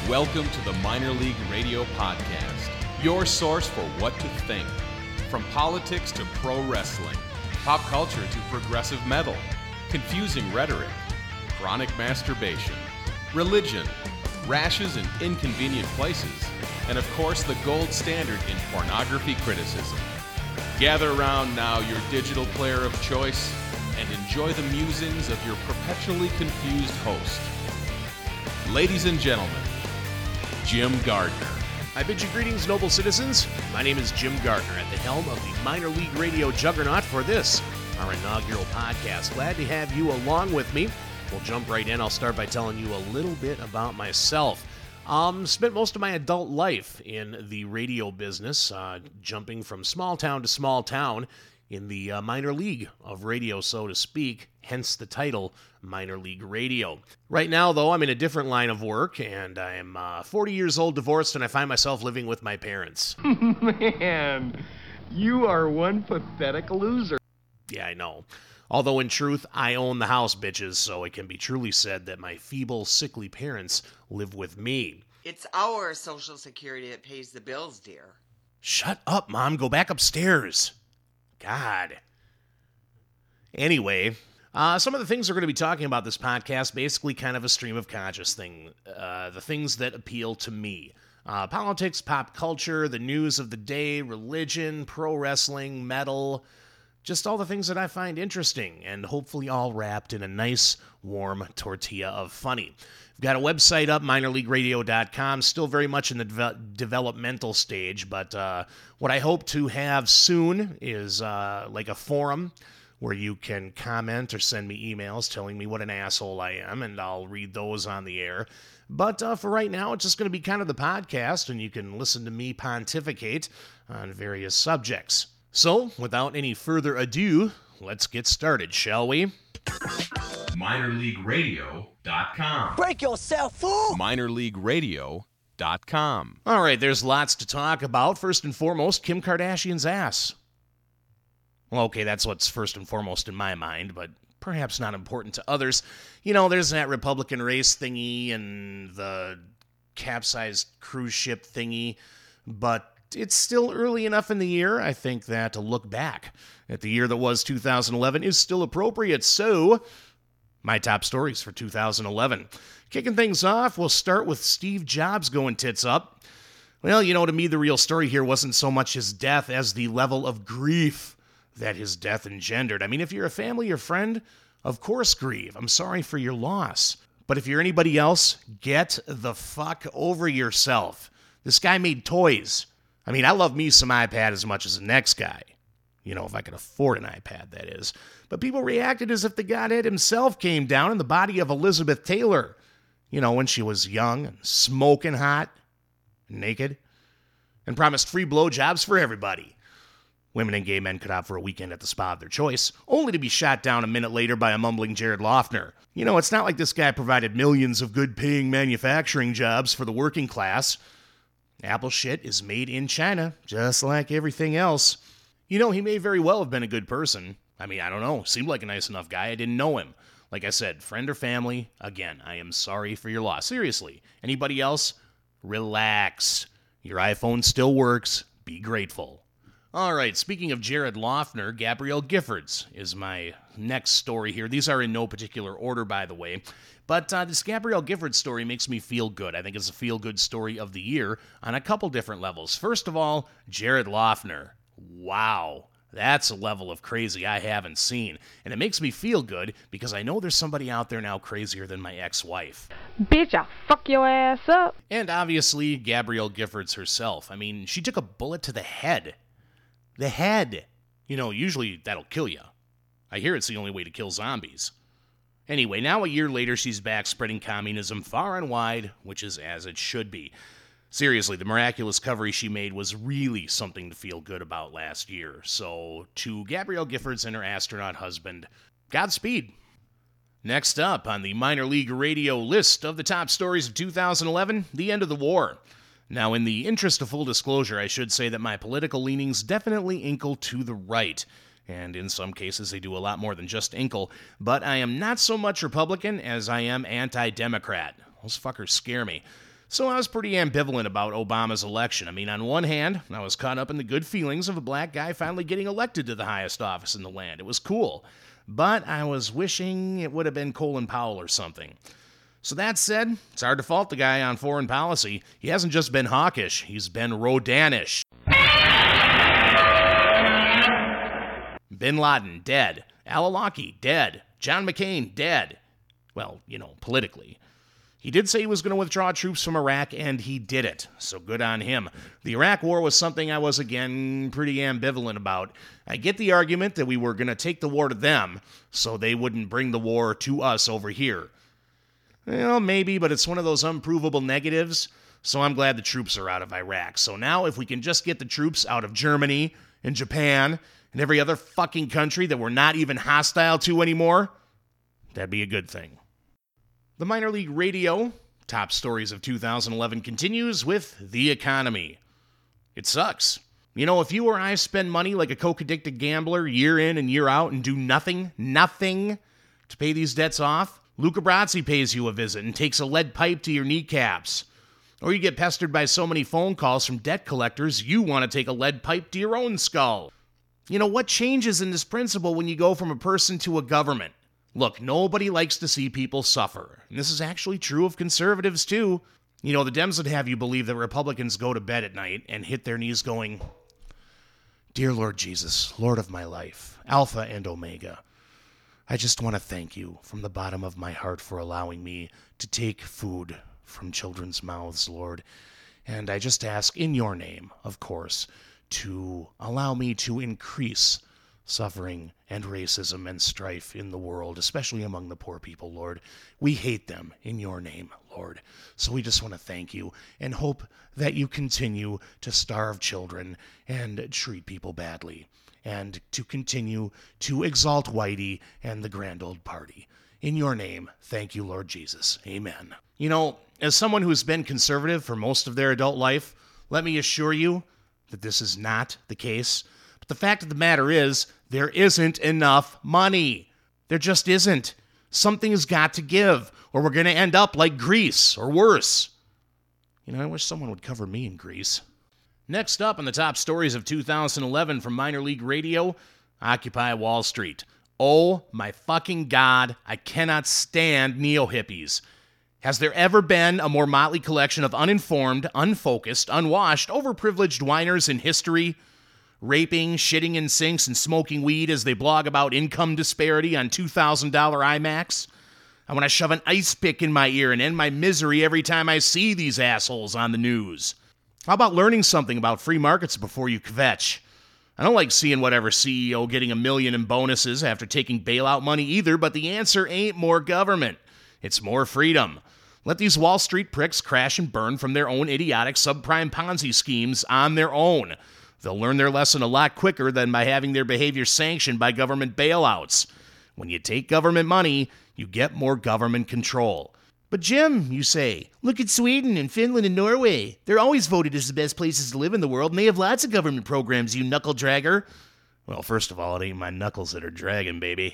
Welcome to the Minor League Radio Podcast, your source for what to think. From politics to pro wrestling, pop culture to progressive metal, confusing rhetoric, chronic masturbation, religion, rashes in inconvenient places, and of course the gold standard in pornography criticism. Gather around now your digital player of choice and enjoy the musings of your perpetually confused host. Ladies and gentlemen, Jim Gardner. I bid you greetings, noble citizens. My name is Jim Gardner, at the helm of the Minor League Radio juggernaut for this, our inaugural podcast. Glad to have you along with me. We'll jump right in. I'll start by telling you a little bit about myself. Spent most of my adult life in the radio business, jumping from small town to small town in the minor league of radio, so to speak, hence the title, Minor League Radio. Right now, though, I'm in a different line of work, and I'm 40 years old, divorced, and I find myself living with my parents. Man, you are one pathetic loser. Yeah, I know. Although, in truth, I own the house, bitches, so it can be truly said that my feeble, sickly parents live with me. It's our Social Security that pays the bills, dear. Shut up, Mom. Go back upstairs. God. Anyway, some of the things we're going to be talking about this podcast, basically kind of a stream of conscious thing. The things that appeal to me. Politics, pop culture, the news of the day, religion, pro wrestling, metal, just all the things that I find interesting, and hopefully all wrapped in a nice, warm tortilla of funny. We've got a website up, minorleagueradio.com, still very much in the developmental stage, but what I hope to have soon is like a forum where you can comment or send me emails telling me what an asshole I am, and I'll read those on the air. But for right now, it's just going to be kind of the podcast, and you can listen to me pontificate on various subjects. So, without any further ado, let's get started, shall we? MinorLeagueRadio.com. Break yourself, fool! MinorLeagueRadio.com. All right, there's lots to talk about. First and foremost, Kim Kardashian's ass. Well, okay, that's what's first and foremost in my mind, but perhaps not important to others. You know, there's that Republican race thingy and the capsized cruise ship thingy, but it's still early enough in the year, I think, that to look back at the year that was 2011 is still appropriate. So, my top stories for 2011. Kicking things off, we'll start with Steve Jobs going tits up. Well, you know, to me, the real story here wasn't so much his death as the level of grief that his death engendered. I mean, if you're a family or friend, of course grieve. I'm sorry for your loss. But if you're anybody else, get the fuck over yourself. This guy made toys. I mean, I love me some iPad as much as the next guy. You know, if I could afford an iPad, that is. But people reacted as if the Godhead himself came down in the body of Elizabeth Taylor. You know, when she was young and smoking hot, and naked, and promised free blowjobs for everybody. Women and gay men could opt for a weekend at the spa of their choice, only to be shot down a minute later by a mumbling Jared Loughner. You know, it's not like this guy provided millions of good-paying manufacturing jobs for the working class. Apple shit is made in China, just like everything else. You know, he may very well have been a good person. I mean, I don't know. Seemed like a nice enough guy. I didn't know him. Like I said, friend or family, again, I am sorry for your loss. Seriously. Anybody else? Relax. Your iPhone still works. Be grateful. All right, speaking of Jared Loughner, Gabrielle Giffords is my next story here. These are in no particular order, by the way. But this Gabrielle Giffords story makes me feel good. I think it's a feel-good story of the year on a couple different levels. First of all, Jared Loughner. Wow, that's a level of crazy I haven't seen. And it makes me feel good because I know there's somebody out there now crazier than my ex-wife. Bitch, I'll fuck your ass up. And obviously, Gabrielle Giffords herself. I mean, she took a bullet to the head. The head. You know, usually that'll kill you. I hear it's the only way to kill zombies. Anyway, now a year later, she's back spreading communism far and wide, which is as it should be. Seriously, the miraculous recovery she made was really something to feel good about last year. So, to Gabrielle Giffords and her astronaut husband, Godspeed. Next up on the Minor League Radio list of the top stories of 2011, the end of the war. Now, in the interest of full disclosure, I should say that my political leanings definitely inkle to the right. And in some cases, they do a lot more than just inkle. But I am not so much Republican as I am anti-Democrat. Those fuckers scare me. So I was pretty ambivalent about Obama's election. I mean, on one hand, I was caught up in the good feelings of a black guy finally getting elected to the highest office in the land. It was cool. But I was wishing it would have been Colin Powell or something. So that said, it's hard to fault the guy on foreign policy. He hasn't just been hawkish, he's been Rodanish. Bin Laden, dead. Al-Awlaki, dead. John McCain, dead. Well, politically. He did say he was going to withdraw troops from Iraq, and he did it, so good on him. The Iraq War was something I was, again, pretty ambivalent about. I get the argument that we were going to take the war to them, so they wouldn't bring the war to us over here. Well, maybe, but it's one of those unprovable negatives, so I'm glad the troops are out of Iraq. So now, if we can just get the troops out of Germany and Japan and every other fucking country that we're not even hostile to anymore, that'd be a good thing. The Minor League Radio top stories of 2011 continues with the economy. It sucks. If you or I spend money like a coke-addicted gambler year in and year out and do nothing to pay these debts off, Luca Brasi pays you a visit and takes a lead pipe to your kneecaps. Or you get pestered by so many phone calls from debt collectors, you want to take a lead pipe to your own skull. What changes in this principle when you go from a person to a government? Look, nobody likes to see people suffer. And this is actually true of conservatives, too. The Dems would have you believe that Republicans go to bed at night and hit their knees going, "Dear Lord Jesus, Lord of my life, Alpha and Omega, I just want to thank you from the bottom of my heart for allowing me to take food from children's mouths, Lord. And I just ask in your name, of course, to allow me to increase suffering and racism and strife in the world, especially among the poor people, Lord. We hate them in your name, Lord. So we just want to thank you and hope that you continue to starve children and treat people badly, and to continue to exalt Whitey and the grand old party. In your name, thank you, Lord Jesus. Amen." As someone who's been conservative for most of their adult life, let me assure you that this is not the case. But the fact of the matter is, there isn't enough money. There just isn't. Something has got to give, or we're going to end up like Greece, or worse. I wish someone would cover me in Greece. Next up on the top stories of 2011 from Minor League Radio, Occupy Wall Street. Oh my fucking God, I cannot stand neo-hippies. Has there ever been a more motley collection of uninformed, unfocused, unwashed, overprivileged whiners in history? Raping, shitting in sinks, and smoking weed as they blog about income disparity on $2,000 iMacs? I want to shove an ice pick in my ear and end my misery every time I see these assholes on the news. How about learning something about free markets before you kvetch? I don't like seeing whatever CEO getting $1 million in bonuses after taking bailout money either, but the answer ain't more government. It's more freedom. Let these Wall Street pricks crash and burn from their own idiotic subprime Ponzi schemes on their own. They'll learn their lesson a lot quicker than by having their behavior sanctioned by government bailouts. When you take government money, you get more government control. But Jim, you say, look at Sweden and Finland and Norway. They're always voted as the best places to live in the world, and they have lots of government programs, you knuckle dragger. Well, first of all, it ain't my knuckles that are dragging, baby.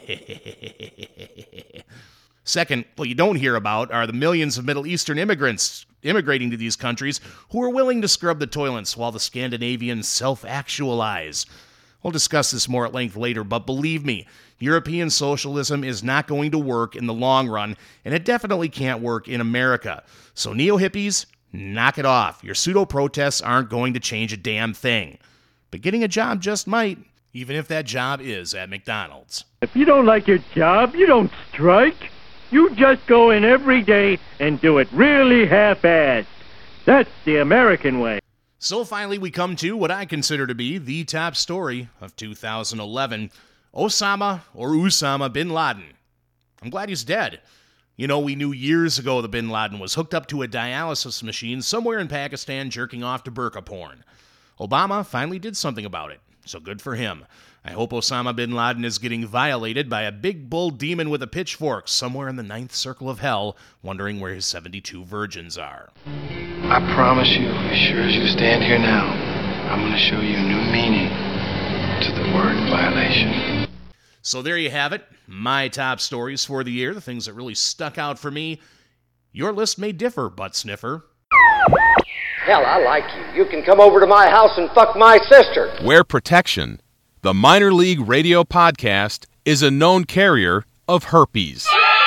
Second, what you don't hear about are the millions of Middle Eastern immigrants immigrating to these countries who are willing to scrub the toilets while the Scandinavians self-actualize. We'll discuss this more at length later, but believe me, European socialism is not going to work in the long run, and it definitely can't work in America. So neo-hippies, knock it off. Your pseudo-protests aren't going to change a damn thing. But getting a job just might, even if that job is at McDonald's. If you don't like your job, you don't strike. You just go in every day and do it really half-assed. That's the American way. So finally we come to what I consider to be the top story of 2011, Osama bin Laden. I'm glad he's dead. We knew years ago that bin Laden was hooked up to a dialysis machine somewhere in Pakistan jerking off to burqa porn. Obama finally did something about it, so good for him. I hope Osama bin Laden is getting violated by a big bull demon with a pitchfork somewhere in the 9th circle of hell, wondering where his 72 virgins are. I promise you, as sure as you stand here now, I'm going to show you new meaning to the word violation. So there you have it, my top stories for the year, the things that really stuck out for me. Your list may differ, butt sniffer. Hell, I like you. You can come over to my house and fuck my sister. Where protection, the Minor League Radio Podcast is a known carrier of herpes.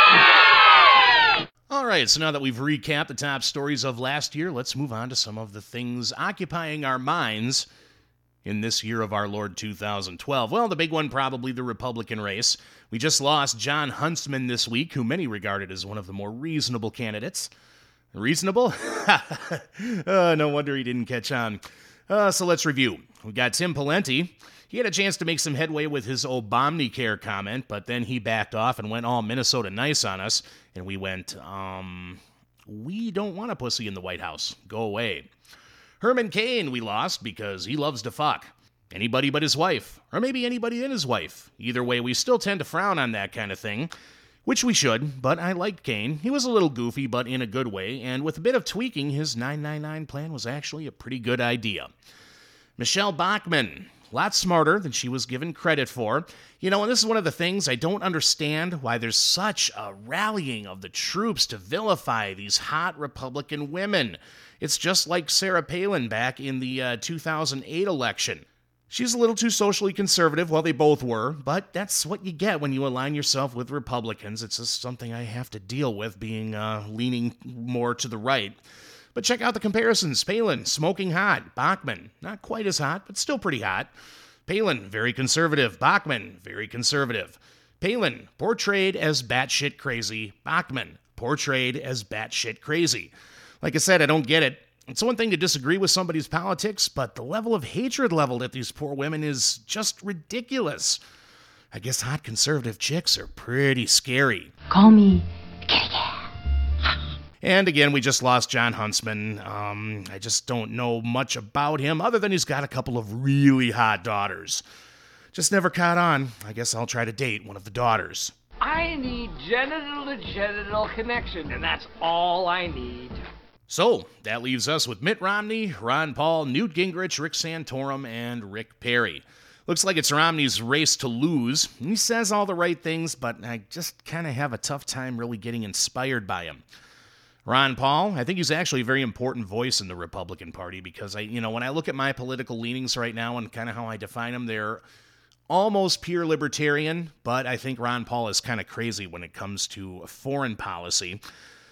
All right, so now that we've recapped the top stories of last year, let's move on to some of the things occupying our minds in this year of our Lord 2012. Well, the big one, probably the Republican race. We just lost John Huntsman this week, who many regarded as one of the more reasonable candidates. Reasonable? No wonder he didn't catch on. So let's review. We got Tim Pawlenty. He had a chance to make some headway with his Obamacare comment, but then he backed off and went all Minnesota nice on us, and we went, we don't want a pussy in the White House. Go away. Herman Cain we lost because he loves to fuck. Anybody but his wife, or maybe anybody in his wife. Either way, we still tend to frown on that kind of thing, which we should, but I liked Cain. He was a little goofy, but in a good way, and with a bit of tweaking, his 999 plan was actually a pretty good idea. Michelle Bachmann, a lot smarter than she was given credit for. You know, and this is one of the things I don't understand, why there's such a rallying of the troops to vilify these hot Republican women. It's just like Sarah Palin back in the 2008 election. She's a little too socially conservative, well, they both were, but that's what you get when you align yourself with Republicans. It's just something I have to deal with, being leaning more to the right. But check out the comparisons. Palin, smoking hot. Bachmann, not quite as hot, but still pretty hot. Palin, very conservative. Bachmann, very conservative. Palin, portrayed as batshit crazy. Bachmann, portrayed as batshit crazy. Like I said, I don't get it. It's one thing to disagree with somebody's politics, but the level of hatred leveled at these poor women is just ridiculous. I guess hot conservative chicks are pretty scary. Call me. And again, we just lost John Huntsman. I just don't know much about him, other than he's got a couple of really hot daughters. Just never caught on. I guess I'll try to date one of the daughters. I need genital-to-genital connection, and that's all I need. So, that leaves us with Mitt Romney, Ron Paul, Newt Gingrich, Rick Santorum, and Rick Perry. Looks like it's Romney's race to lose. He says all the right things, but I just kind of have a tough time really getting inspired by him. Ron Paul, I think he's actually a very important voice in the Republican Party because, when I look at my political leanings right now and kind of how I define them, they're almost pure libertarian, but I think Ron Paul is kind of crazy when it comes to foreign policy.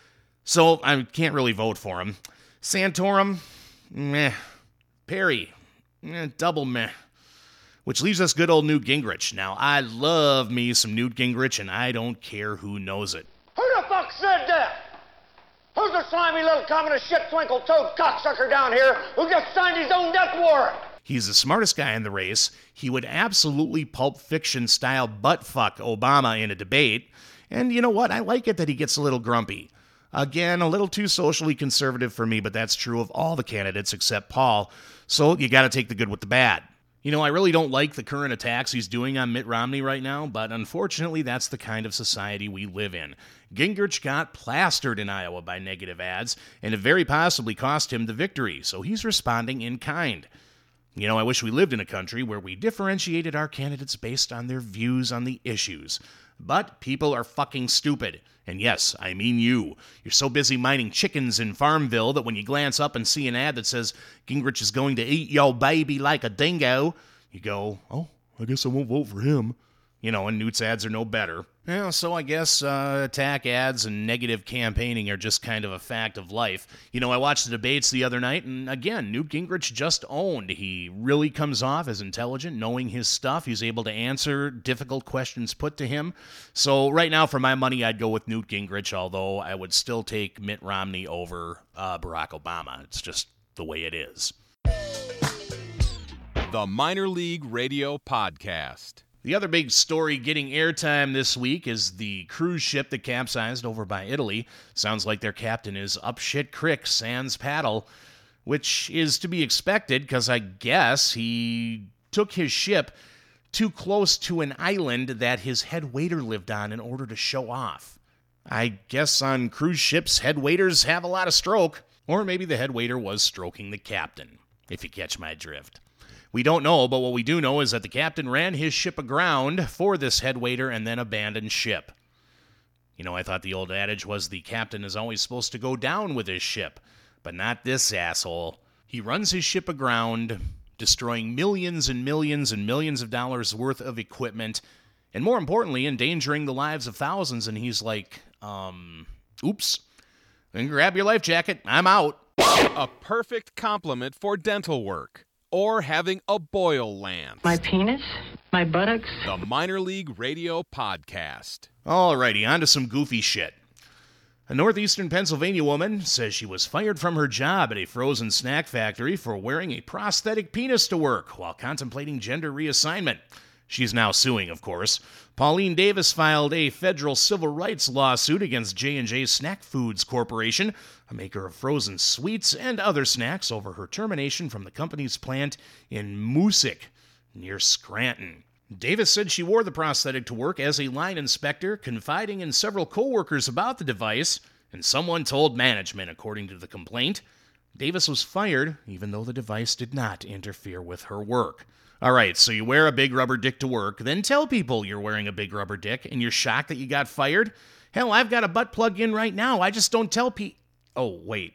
So I can't really vote for him. Santorum, meh. Perry, double meh. Which leaves us good old Newt Gingrich. Now, I love me some Newt Gingrich, and I don't care who knows it. Who the fuck said that? Who's the slimy little communist shit twinkle-toed cocksucker down here who just signed his own death warrant? He's the smartest guy in the race. He would absolutely Pulp Fiction-style butt-fuck Obama in a debate. And you know what? I like it that he gets a little grumpy. Again, a little too socially conservative for me, but that's true of all the candidates except Paul. So you got to take the good with the bad. I really don't like the current attacks he's doing on Mitt Romney right now, but unfortunately, that's the kind of society we live in. Gingrich got plastered in Iowa by negative ads, and it very possibly cost him the victory, so he's responding in kind. I wish we lived in a country where we differentiated our candidates based on their views on the issues. But people are fucking stupid. And yes, I mean you. You're so busy mining chickens in Farmville that when you glance up and see an ad that says Gingrich is going to eat your baby like a dingo, you go, oh, I guess I won't vote for him. And Newt's ads are no better. Yeah, so I guess attack ads and negative campaigning are just kind of a fact of life. I watched the debates the other night, and again, Newt Gingrich just owned. He really comes off as intelligent, knowing his stuff. He's able to answer difficult questions put to him. So right now, for my money, I'd go with Newt Gingrich, although I would still take Mitt Romney over Barack Obama. It's just the way it is. The Minor League Radio Podcast. The other big story getting airtime this week is the cruise ship that capsized over by Italy. Sounds like their captain is up shit crick sans paddle, which is to be expected because I guess he took his ship too close to an island that his head waiter lived on in order to show off. I guess on cruise ships, head waiters have a lot of stroke, or maybe the head waiter was stroking the captain, if you catch my drift. We don't know, but what we do know is that the captain ran his ship aground for this head waiter and then abandoned ship. I thought the old adage was the captain is always supposed to go down with his ship, but not this asshole. He runs his ship aground, destroying millions and millions and millions of dollars worth of equipment, and more importantly, endangering the lives of thousands, and he's like, oops, then grab your life jacket, I'm out. A perfect complement for dental work or having a boil land. My penis? My buttocks? The Minor League Radio Podcast. Alrighty, on to some goofy shit. A northeastern Pennsylvania woman says she was fired from her job at a frozen snack factory for wearing a prosthetic penis to work while contemplating gender reassignment. She's now suing, of course. Pauline Davis filed a federal civil rights lawsuit against J&J Snack Foods Corporation, a maker of frozen sweets and other snacks, over her termination from the company's plant in Moosic, near Scranton. Davis said she wore the prosthetic to work as a line inspector, confiding in several co-workers about the device, and someone told management, according to the complaint. Davis was fired, even though the device did not interfere with her work. All right, so you wear a big rubber dick to work, then tell people you're wearing a big rubber dick, and you're shocked that you got fired? Hell, I've got a butt plug in right now. I just don't tell people. Oh, wait.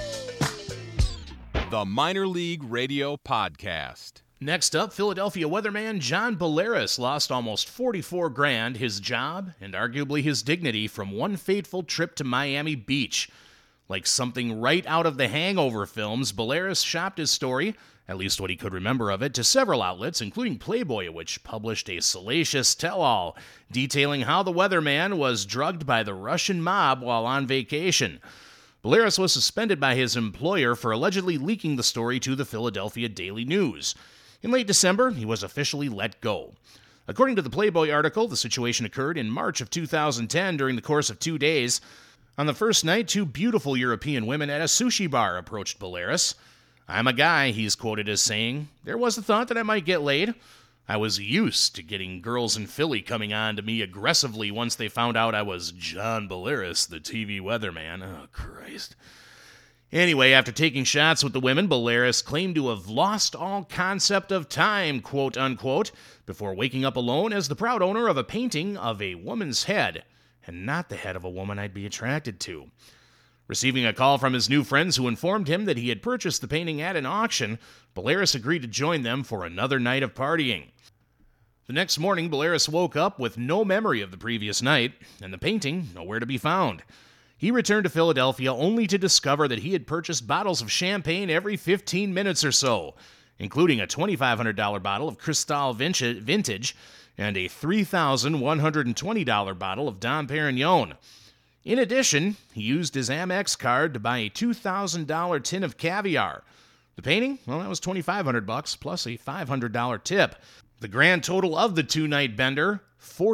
The Minor League Radio Podcast. Next up, Philadelphia weatherman John Bolaris lost almost $44,000, his job, and arguably his dignity from one fateful trip to Miami Beach. Like something right out of the Hangover films, Bolaris shopped his story, at least what he could remember of it, to several outlets, including Playboy, which published a salacious tell-all detailing how the weatherman was drugged by the Russian mob while on vacation. Bolaris was suspended by his employer for allegedly leaking the story to the Philadelphia Daily News. In late December, he was officially let go. According to the Playboy article, the situation occurred in March of 2010 during the course of 2 days. On the first night, 2 beautiful European women at a sushi bar approached Bolaris. "I'm a guy," he's quoted as saying. "There was a thought that I might get laid. I was used to getting girls in Philly coming on to me aggressively once they found out I was John Bolaris, the TV weatherman." Oh, Christ. Anyway, after taking shots with the women, Bolaris claimed to have lost all concept of time, quote unquote, before waking up alone as the proud owner of a painting of a woman's head, and not the head of a woman I'd be attracted to. Receiving a call from his new friends who informed him that he had purchased the painting at an auction, Bolaris agreed to join them for another night of partying. The next morning, Bolaris woke up with no memory of the previous night, and the painting nowhere to be found. He returned to Philadelphia only to discover that he had purchased bottles of champagne every 15 minutes or so, including a $2,500 bottle of Cristal Vintage and a $3,120 bottle of Dom Perignon. In addition, he used his Amex card to buy a $2,000 tin of caviar. The painting? Well, that was $2,500 plus a $500 tip. The grand total of the 2-night bender,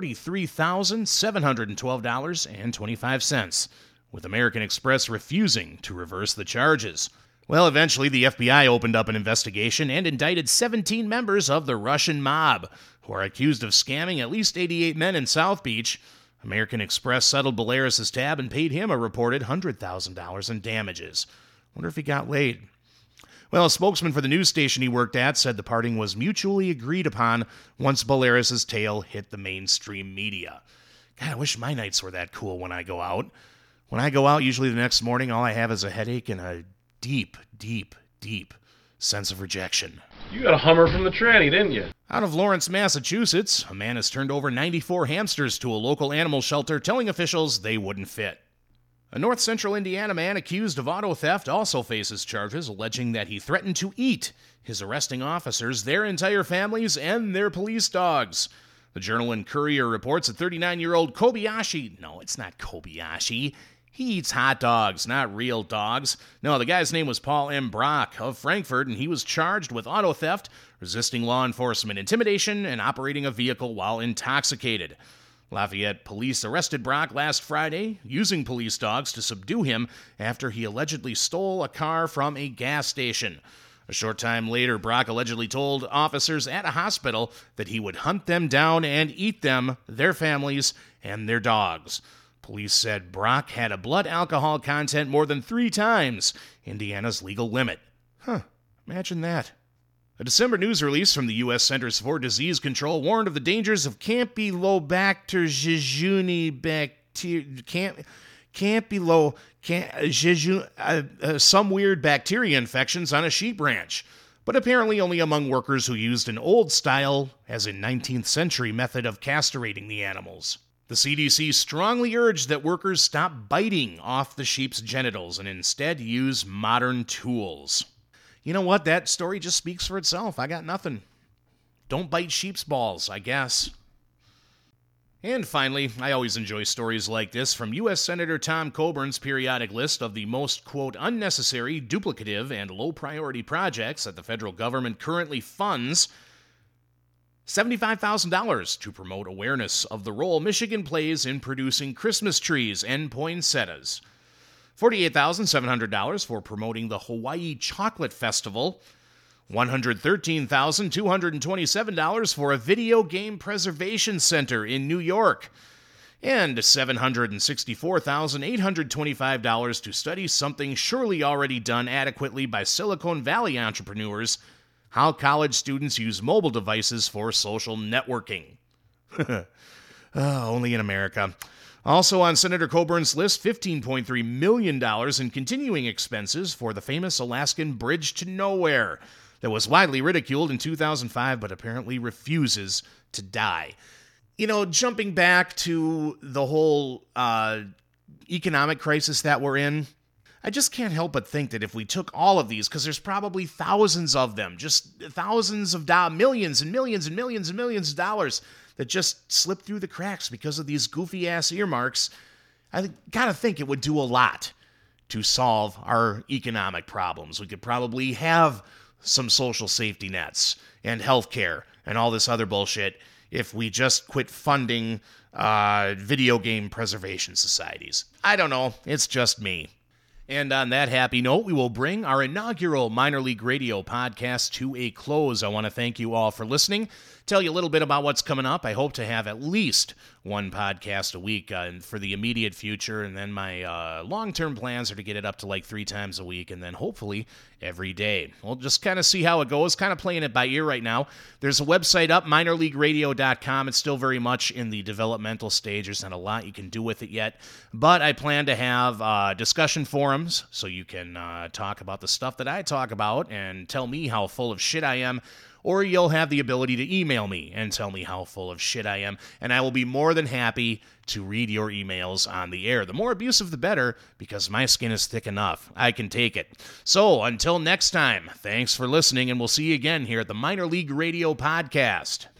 $43,712.25, with American Express refusing to reverse the charges. Well, eventually the FBI opened up an investigation and indicted 17 members of the Russian mob, who are accused of scamming at least 88 men in South Beach. American Express settled Bolaris' tab and paid him a reported $100,000 in damages. Wonder if he got laid. Well, a spokesman for the news station he worked at said the parting was mutually agreed upon once Bolaris' tale hit the mainstream media. God, I wish my nights were that cool when I go out. When I go out, usually the next morning, all I have is a headache and a deep, deep, deep sense of rejection. You got a Hummer from the tranny, didn't you? Out of Lawrence, Massachusetts, a man has turned over 94 hamsters to a local animal shelter, telling officials they wouldn't fit. A north central Indiana man accused of auto theft also faces charges, alleging that he threatened to eat his arresting officers, their entire families, and their police dogs. The Journal and Courier reports that 39-year-old Kobayashi... No, it's not Kobayashi. He eats hot dogs, not real dogs. No, the guy's name was Paul M. Brock of Frankfurt, and he was charged with auto theft, resisting law enforcement, intimidation, and operating a vehicle while intoxicated. Lafayette police arrested Brock last Friday, using police dogs to subdue him after he allegedly stole a car from a gas station. A short time later, Brock allegedly told officers at a hospital that he would hunt them down and eat them, their families, and their dogs. Police said Brock had a blood alcohol content more than 3 times Indiana's legal limit. Imagine that. A December news release from the U.S. Centers for Disease Control warned of the dangers of Campylobacter jejuni bacteria some weird bacteria infections on a sheep ranch, but apparently only among workers who used an old style, as in 19th century, method of castrating the animals. The CDC strongly urged that workers stop biting off the sheep's genitals and instead use modern tools. You know what? That story just speaks for itself. I got nothing. Don't bite sheep's balls, I guess. And finally, I always enjoy stories like this from U.S. Senator Tom Coburn's periodic list of the most, quote, unnecessary, duplicative, and low-priority projects that the federal government currently funds. $75,000 to promote awareness of the role Michigan plays in producing Christmas trees and poinsettias. $48,700 for promoting the Hawaii Chocolate Festival. $113,227 for a video game preservation center in New York. And $764,825 to study something surely already done adequately by Silicon Valley entrepreneurs: how college students use mobile devices for social networking. Only in America. Also on Senator Coburn's list, $15.3 million in continuing expenses for the famous Alaskan Bridge to Nowhere that was widely ridiculed in 2005 but apparently refuses to die. You know, jumping back to the whole economic crisis that we're in, I just can't help but think that if we took all of these, because there's probably thousands of them, just thousands of millions and millions and millions and millions of dollars that just slip through the cracks because of these goofy-ass earmarks, I gotta think it would do a lot to solve our economic problems. We could probably have some social safety nets and healthcare and all this other bullshit if we just quit funding video game preservation societies. I don't know. It's just me. And on that happy note, we will bring our inaugural Minor League Radio podcast to a close. I want to thank you all for listening. Tell you a little bit about what's coming up. I hope to have at least one podcast a week for the immediate future, and then my long-term plans are to get it up to like 3 times a week, and then hopefully every day. We'll just kind of see how it goes, kind of playing it by ear right now. There's a website up, minorleagueradio.com. It's still very much in the developmental stage. There's not a lot you can do with it yet, but I plan to have discussion forums so you can talk about the stuff that I talk about and tell me how full of shit I am. Or you'll have the ability to email me and tell me how full of shit I am, and I will be more than happy to read your emails on the air. The more abusive, the better, because my skin is thick enough. I can take it. So, until next time, thanks for listening, and we'll see you again here at the Minor League Radio Podcast.